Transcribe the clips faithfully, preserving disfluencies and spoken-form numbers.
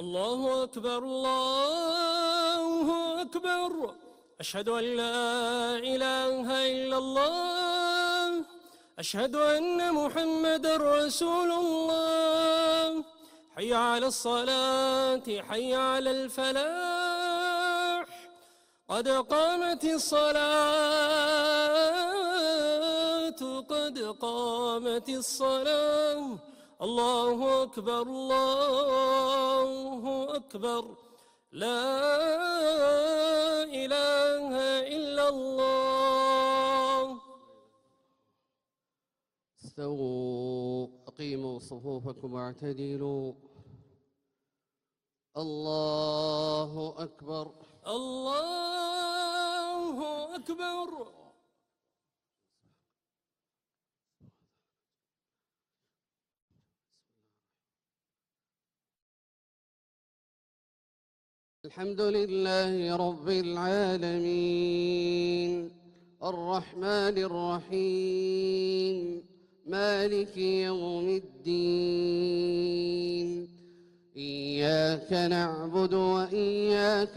الله أكبر الله أكبر أشهد أن لا إله إلا الله أشهد أن محمدًا رسول الله حي على الصلاة حي على الفلاح قد قامت الصلاة قد قامت الصلاة الله أكبر الله أكبر لا إله إلا الله. استووا أقيموا صفوفكم واعتدلوا. الله أكبر الله أكبر. الحمد لله رب العالمين الرحمن الرحيم مالك يوم الدين إياك نعبد وإياك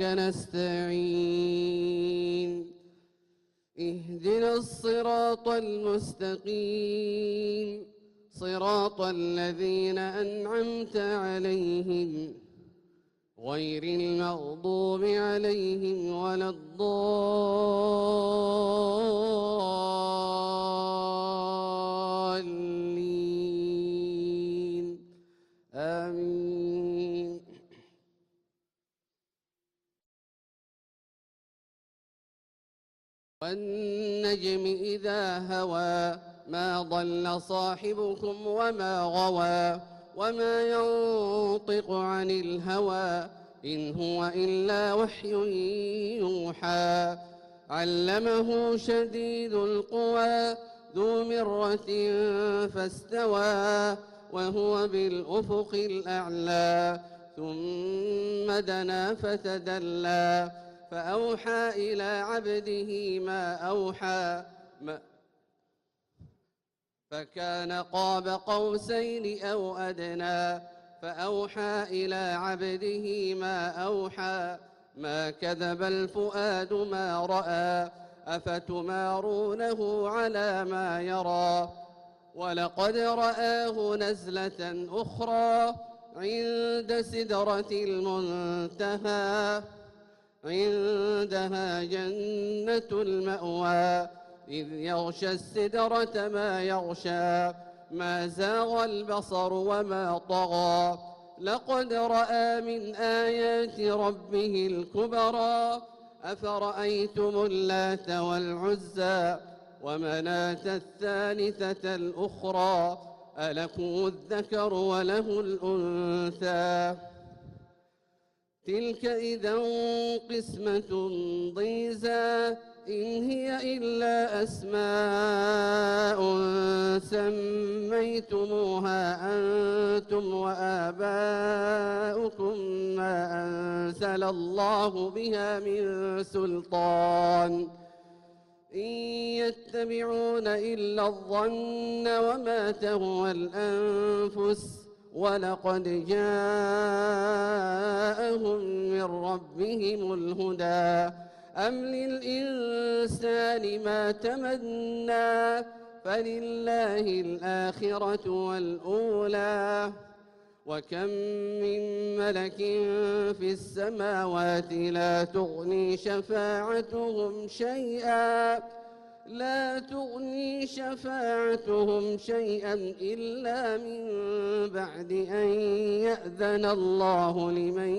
نستعين اهدنا الصراط المستقيم صراط الذين أنعمت عليهم غير المغضوب عليهم ولا الضالين آمين. والنجم إذا هوى ما ضل صاحبكم وما غوى وما ينطق عن الهوى إن هو إلا وحي يوحى علمه شديد القوى ذو مرة فاستوى وهو بالأفق الأعلى ثم دنا فتدلى فأوحى إلى عبده ما أوحى ما فكان قاب قوسين أو أدنى فأوحى إلى عبده ما أوحى ما كذب الفؤاد ما رأى أفتمارونه على ما يرى ولقد رآه نزلة أخرى عند سدرة المنتهى عندها جنة المأوى إذ يغشى السدرة ما يغشى ما زاغ البصر وما طغى لقد رأى من آيات ربه الكبرى أفرأيتم اللات والعزى ومناة الثالثة الأخرى ألكم الذكر وله الأنثى تلك إذا قسمة ضيزى إن هي إلا أسماء سميتموها أنتم وآباؤكم ما أنزل الله بها من سلطان إن يتبعون إلا الظن وما تهوى الأنفس ولقد جاءهم من ربهم الهدى أم للإنسان ما تمنى فلله الآخرة والأولى وكم من ملك في السماوات لا تغني شفاعتهم شيئا لا تغني شفاعتهم شيئا إلا من بعد أن يأذن الله لمن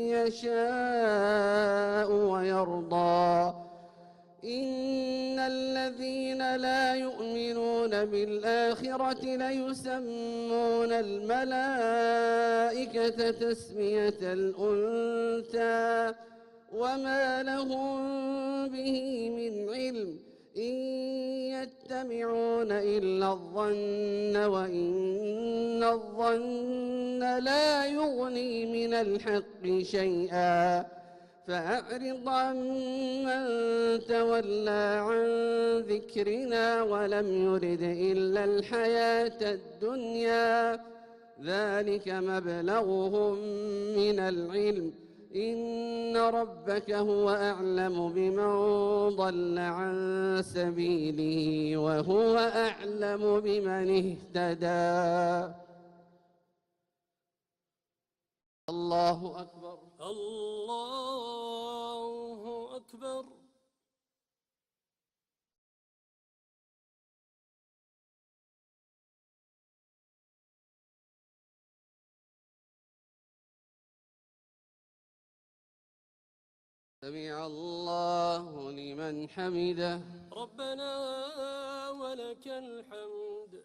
يشاء ويرضى إن الذين لا يؤمنون بالآخرة ليسمون الملائكة تسمية الأنثى وما لهم به من علم إن يتبعون إلا الظن وإن الظن لا يغني من الحق شيئا فأعرض عن من تولى عن ذكرنا ولم يرد إلا الحياة الدنيا ذلك مبلغهم من العلم إن ربك هو أعلم بمن ضل عن سبيله وهو أعلم بمن اهتدى. الله أكبر. الله أكبر. سمع الله لمن حمده. ربنا ولك الحمد.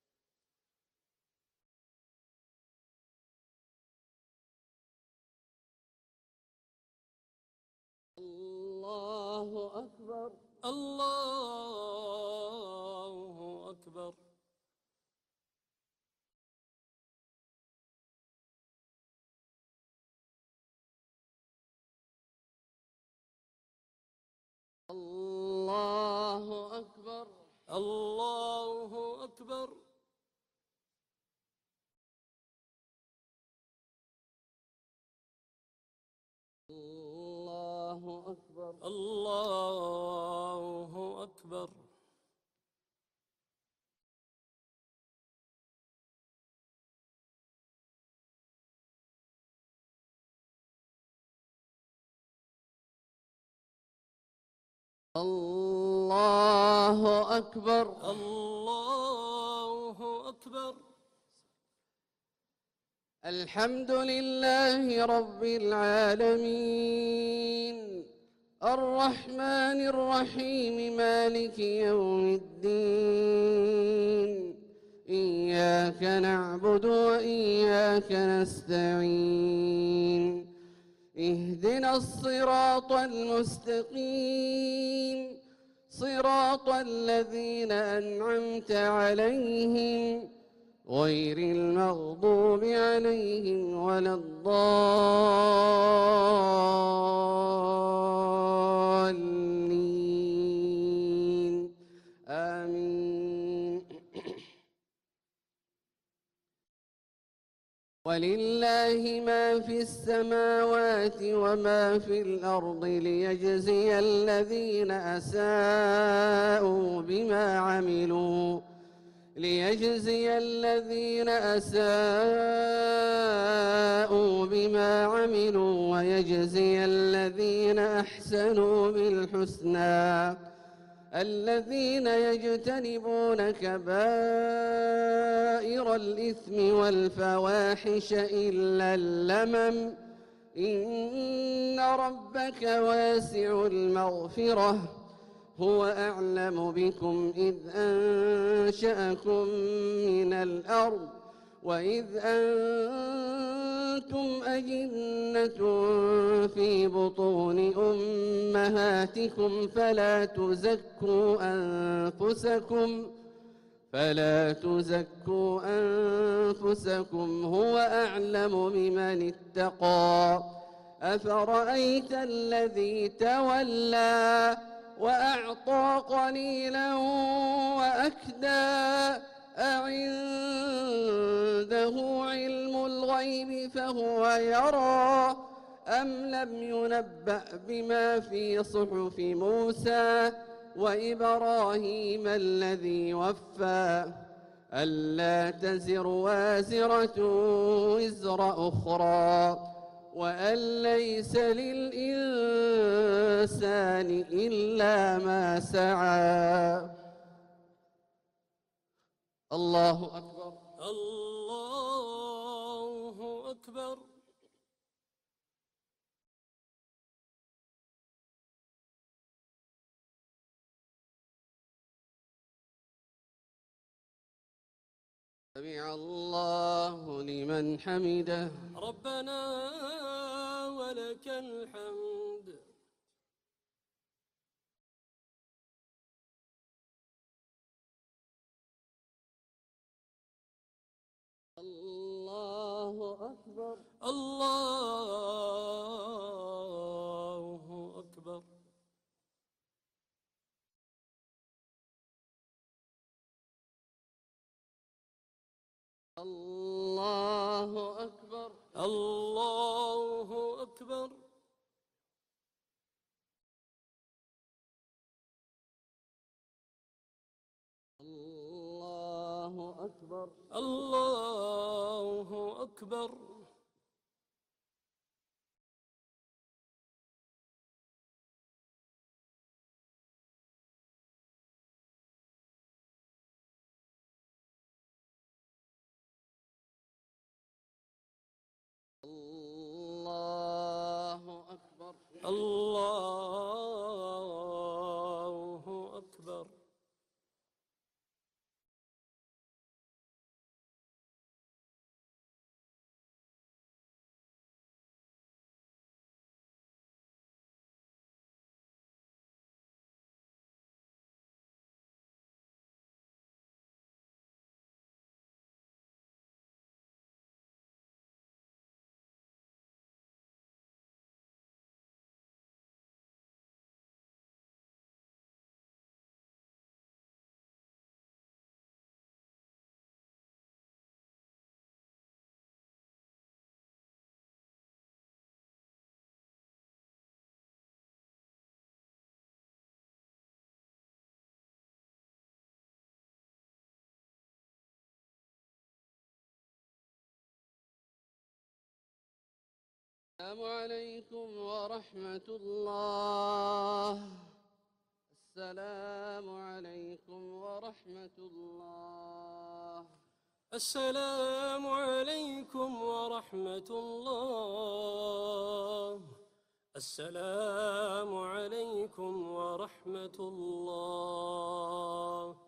الله أكبر. الله أكبر. الله أكبر. الله أكبر. الله أكبر. الله أكبر. الله أكبر. الله أكبر. الحمد لله رب العالمين الرحمن الرحيم مالك يوم الدين إياك نعبد وإياك نستعين اهدنا الصراط المستقيم صراط الذين أنعمت عليهم غير المغضوب عليهم ولا الضالين آمين. ولله ما في السماوات وما في الأرض ليجزي الذين أساءوا بما عملوا ليجزي الذين أساءوا بما عملوا ويجزي الذين أحسنوا بالحسنى الذين يجتنبون كبائر الإثم والفواحش إلا اللمم إن ربك واسع المغفرة هو أعلم بكم إذ أنشأكم من الأرض وإذ أنتم أجنة في بطون أمهاتكم فلا تزكوا أنفسكم فلا تزكوا أنفسكم هو أعلم بمن اتقى. أفرأيت الذي تولى وأعطى قليلا وأكدى أعنده علم الغيب فهو يرى أم لم ينبأ بما في صحف موسى وإبراهيم الذي وفى ألا تزر وازرة وزر أخرى وأن ليس للإنسان إلا ما سعى. الله أكبر. الله أكبر. سمع الله لمن حمده. ربنا ولك الحمد. الله أكبر. الله أكبر. الله الله أكبر. الله أكبر. الله أكبر. السلام عليكم ورحمة الله. السلام عليكم ورحمة الله. السلام عليكم ورحمة الله. السلام عليكم ورحمة الله.